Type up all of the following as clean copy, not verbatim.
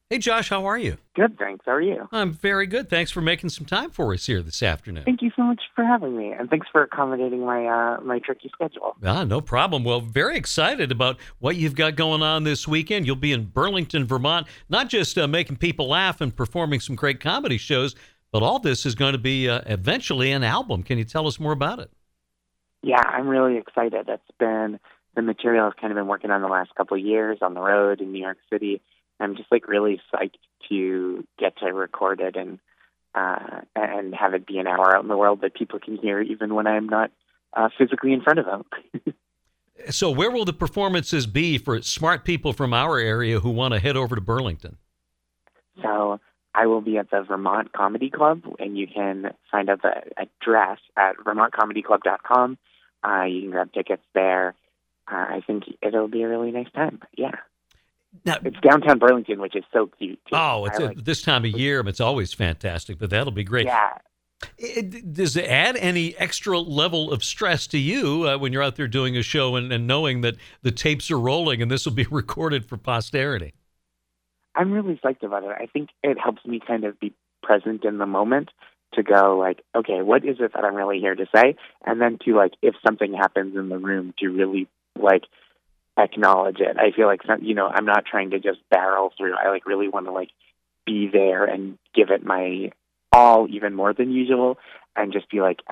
Hey, Josh, how are you? Good, thanks. How are you? I'm very good. Thanks for making some time for us here this afternoon. Thank you so much for having me, and thanks for accommodating my tricky schedule. No problem. Well, very excited about what you've got going on this weekend. You'll be in Burlington, Vermont, not just making people laugh and performing some great comedy shows, but all this is going to be eventually an album. Can you tell us more about it? Yeah, I'm really excited. It's been the material I've kind of been working on the last couple of years on the road in New York City. I'm just like really psyched to get to record it and have it be an hour out in the world that people can hear even when I'm not physically in front of them. So where will the performances be for smart people from our area who want to head over to Burlington? So I will be at the Vermont Comedy Club, and you can find out the address at vermontcomedyclub.com. You can grab tickets there. I think it'll be a really nice time. Yeah. Now, it's downtown Burlington, which is so cute, too. Oh, it's this time of year, it's always fantastic, but that'll be great. Yeah. Does it add any extra level of stress to you when you're out there doing a show and knowing that the tapes are rolling and this will be recorded for posterity? I'm really psyched about it. I think it helps me kind of be present in the moment to go like, okay, what is it that I'm really here to say? And then to like, if something happens in the room, to really like acknowledge it. I feel like, I'm not trying to just barrel through. I like really want to like be there and give it my all, even more than usual, and just be like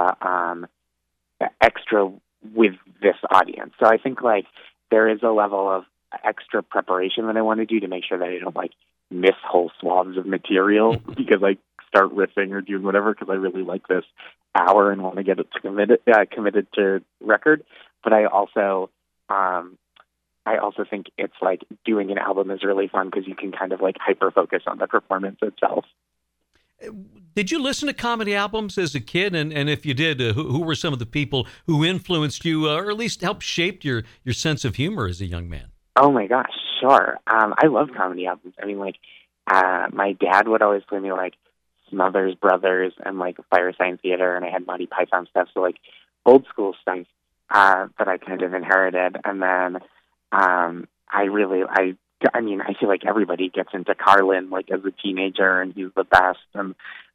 extra with this audience. So I think like there is a level of extra preparation that I want to do to make sure that I don't like miss whole swaths of material because I start riffing or doing whatever because I really like this hour and want to get it committed to record. But I also think it's like doing an album is really fun because you can kind of like hyper focus on the performance itself. Did you listen to comedy albums as a kid? And if you did, who were some of the people who influenced you or at least helped shape your sense of humor as a young man? Oh my gosh, sure. I love comedy albums. I mean, like, my dad would always play me like Smothers Brothers and like Fire Sign Theater, and I had Monty Python stuff, so like old school stuff that I kind of inherited. And then I mean, I feel like everybody gets into Carlin like as a teenager, and he's the best. And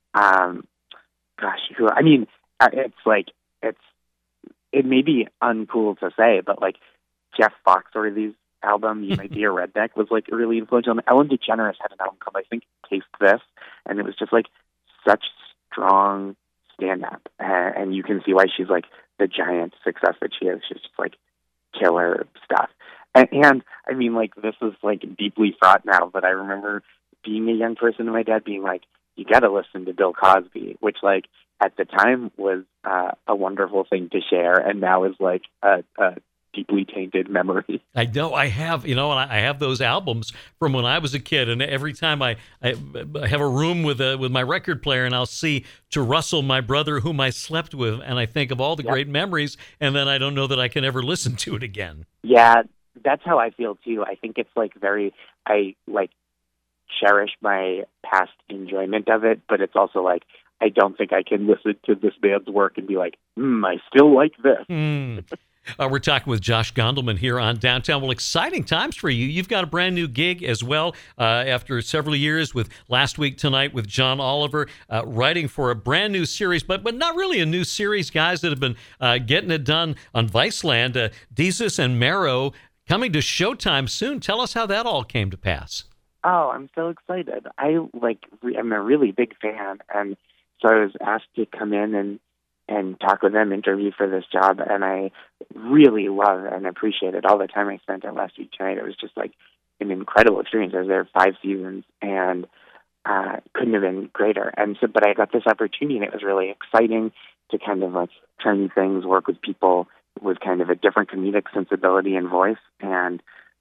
it may be uncool to say, but like Jeff Foxworthy's album, You Might Be a Redneck, was like really influential. And Ellen DeGeneres had an album called, I think, Taste This, and it was just like such strong stand-up. And you can see why she's like the giant success that she is. She's just like killer stuff. And I mean, like, this is like deeply fraught now, but I remember being a young person and my dad being like, you got to listen to Bill Cosby, which like at the time was a wonderful thing to share, and now is like a deeply tainted memory. I know. I have, and I have those albums from when I was a kid, and every time I have a room with my record player, and I'll see To Russell, My Brother, Whom I Slept With, and I think of all the great memories, and then I don't know that I can ever listen to it again. Yeah, that's how I feel too. I think it's like I like cherish my past enjoyment of it, but it's also like I don't think I can listen to this band's work and be like, I still like this. We're talking with Josh Gondelman here on Downtown. Well, exciting times for you. You've got a brand new gig as well after several years with Last Week Tonight with John Oliver, writing for a brand new series, but not really a new series, guys that have been getting it done on Viceland. Desus and Mero coming to Showtime soon. Tell us how that all came to pass. Oh, I'm so excited. I'm a really big fan, and so I was asked to come in and talk with them, interview for this job, and I really love and appreciated all the time I spent at Last Week Tonight. It was just like an incredible experience. I was there 5 seasons, and couldn't have been greater. And so, but I got this opportunity, and it was really exciting to kind of like try new things, work with people with kind of a different comedic sensibility and voice. And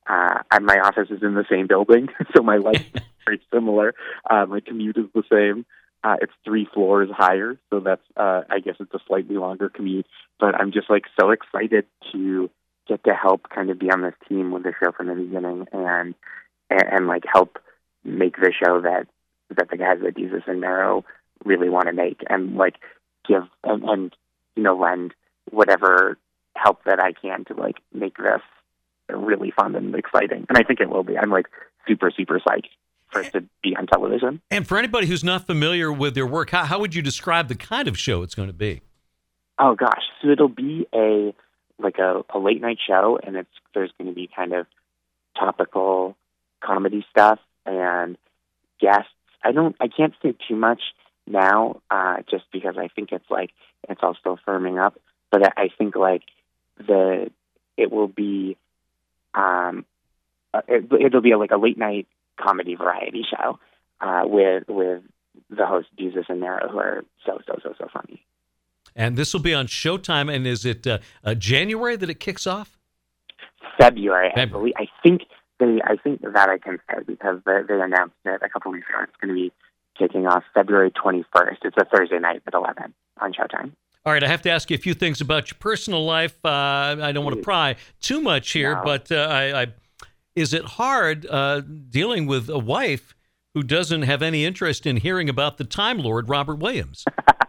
my office is in the same building, so my life is very similar. My commute is the same. It's 3 floors higher, so that's, I guess it's a slightly longer commute. But I'm just like so excited to get to help kind of be on this team with the show from the beginning and like help make the show that the guys at Desus and Mero really want to make, and like give and lend whatever help that I can to like make this really fun and exciting. And I think it will be. I'm like super, super psyched. for it to be on television. And for anybody who's not familiar with their work, how would you describe the kind of show it's going to be? Oh gosh, so it'll be a late night show, and there's going to be kind of topical comedy stuff and guests. I can't say too much now, just because I think it's all still firming up. But I think it will be it'll be a late night comedy variety show with the host Jesus and Mara, who are so funny. And this will be on Showtime. And is it January that it kicks off? February. I believe. I think that I can say, because they announced it a couple weeks ago. It's going to be kicking off February 21st. It's a Thursday night at 11 on Showtime. All right, I have to ask you a few things about your personal life. I don't want to pry too much here, but is it hard dealing with a wife who doesn't have any interest in hearing about the Time Lord, Robert Williams?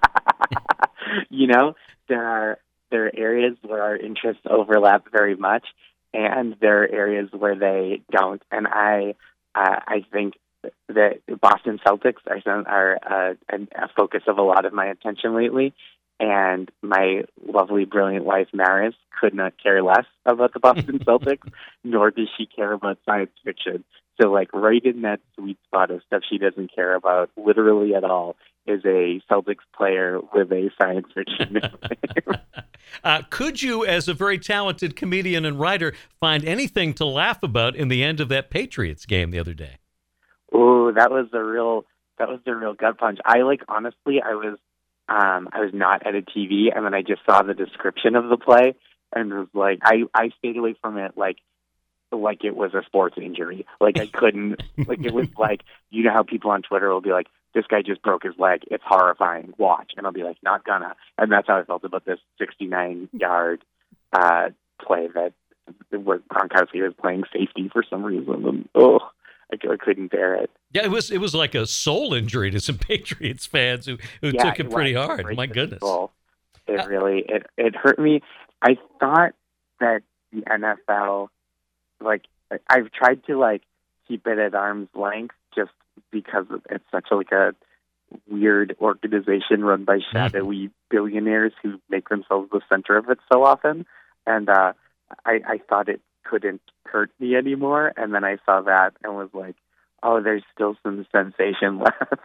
There are areas where our interests overlap very much, and there are areas where they don't. And I think that Boston Celtics are a focus of a lot of my attention lately. And my lovely, brilliant wife, Maris, could not care less about the Boston Celtics, nor does she care about science fiction. So, right in that sweet spot of stuff she doesn't care about literally at all is a Celtics player with a science fiction name. Could you, as a very talented comedian and writer, find anything to laugh about in the end of that Patriots game the other day? Oh, that was the real gut punch. Honestly, I was not at a TV, and then I just saw the description of the play and was I stayed away from it like it was a sports injury. I couldn't, it was how people on Twitter will be like, this guy just broke his leg. It's horrifying. Watch. And I'll be like, not gonna. And that's how I felt about this 69-yard play where Gronkowski was playing safety for some reason. And, I couldn't bear it. Yeah, it was like a soul injury to some Patriots fans who took it pretty hard. My goodness. It really hurt me. I thought that the NFL, I've tried to keep it at arm's length just because it's such a weird organization run by shadowy billionaires who make themselves the center of it so often. And I thought it couldn't hurt me anymore, and then I saw that and was like, oh, there's still some sensation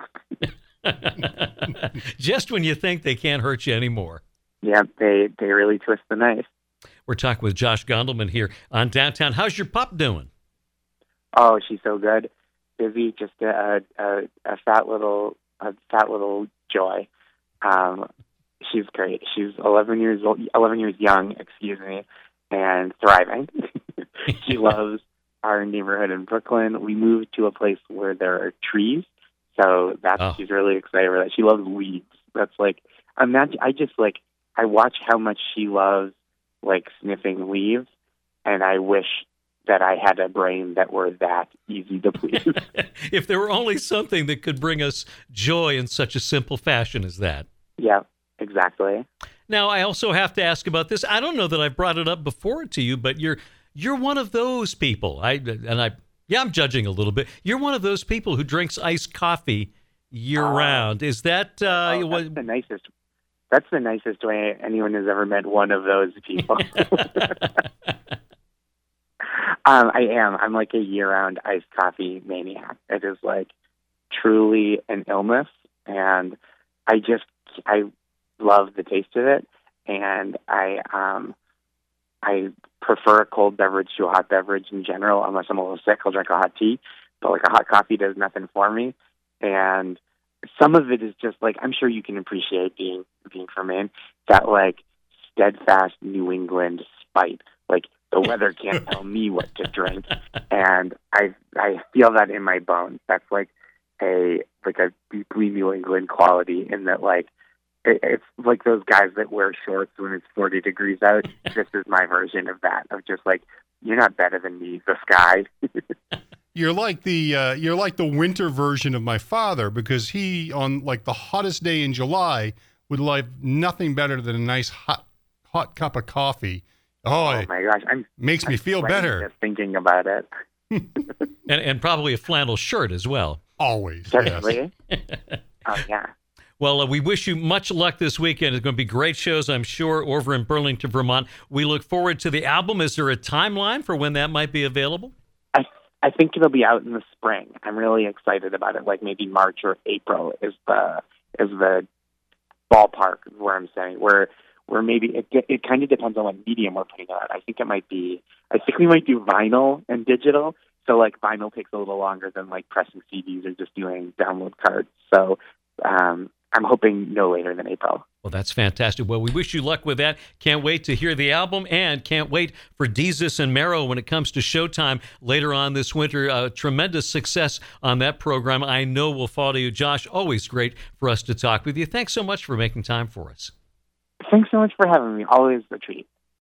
left. Just when you think they can't hurt you anymore. Yeah, they really twist the knife. We're talking with Josh Gondelman here on Downtown. How's your pup doing? Oh, she's so good. Busy, just a fat little joy. She's great. She's 11 years young, and thriving. She loves our neighborhood in Brooklyn. We moved to a place where there are trees, so she's really excited for that. She loves weeds. That's I watch how much she loves sniffing leaves, and I wish that I had a brain that were that easy to please. If there were only something that could bring us joy in such a simple fashion as that. Yeah, exactly. Now, I also have to ask about this. I don't know that I've brought it up before to you, but you're one of those people. I'm judging a little bit. You're one of those people who drinks iced coffee year round. Is that that's the nicest? That's the nicest way anyone has ever met one of those people. I am. I'm a year-round iced coffee maniac. It is truly an illness, and I love the taste of it, and I prefer a cold beverage to a hot beverage in general. Unless I'm a little sick, I'll drink a hot tea, but a hot coffee does nothing for me. And some of it is just I'm sure you can appreciate being from Maine, that steadfast New England spite. The weather can't tell me what to drink, and I feel that in my bones. That's a deeply New England quality in that it's like those guys that wear shorts when it's 40 degrees out. This is my version of that, of just you're not better than me, the sky. You're like the winter version of my father, because he, on the hottest day in July, would like nothing better than a nice hot cup of coffee. Oh my gosh, makes me feel better just thinking about it. and probably a flannel shirt as well. Always. Certainly. Yes. Oh, yeah. Well, we wish you much luck this weekend. It's going to be great shows, I'm sure, over in Burlington, Vermont. We look forward to the album. Is there a timeline for when that might be available? I think it'll be out in the spring. I'm really excited about it. Like maybe March or April is the ballpark where I'm saying where maybe it kind of depends on what medium we're putting out. I think we might do vinyl and digital. So like vinyl takes a little longer than like pressing CDs or just doing download cards. So I'm hoping no later than April. Well, that's fantastic. Well, we wish you luck with that. Can't wait to hear the album and can't wait for Desus and Mero when it comes to Showtime later on this winter. Tremendous success on that program. I know we'll follow you. Josh, always great for us to talk with you. Thanks so much for making time for us. Thanks so much for having me. Always a treat.